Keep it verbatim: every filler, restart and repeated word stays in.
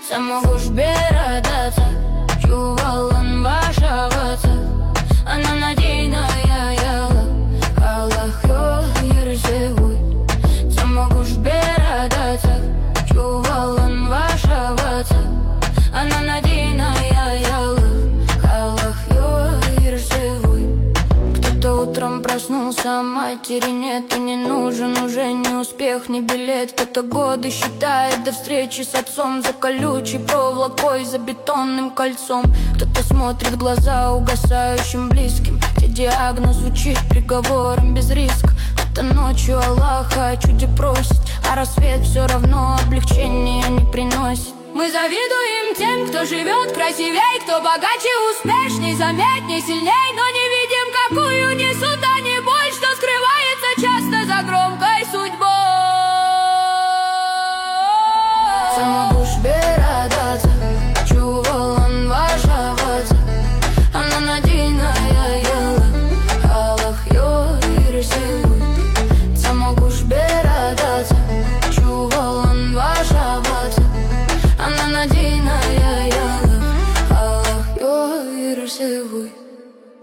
Самогуш берадаться, чувалан башаваться. Она надійная яла, Аллах йо ярзевуй. Самогуш берадаться, чувалан башаваться. Она надійная яла, Аллах йо ярзевуй. Кто-то утром проснулся, матери нет и не нужен уже ни успех, ни билет. Кто-то годы считает до встречи с отцом за колючей проволокой, за бетонным кольцом. Кто-то смотрит в глаза угасающим близким, где диагноз звучит приговором без риска. Кто-то ночью Аллаха о чуде просит, а рассвет все равно облегчения не приносит. Мы завидуем тем, кто живет красивей, кто богаче, успешней, заметней, сильней, но не видим, какую несут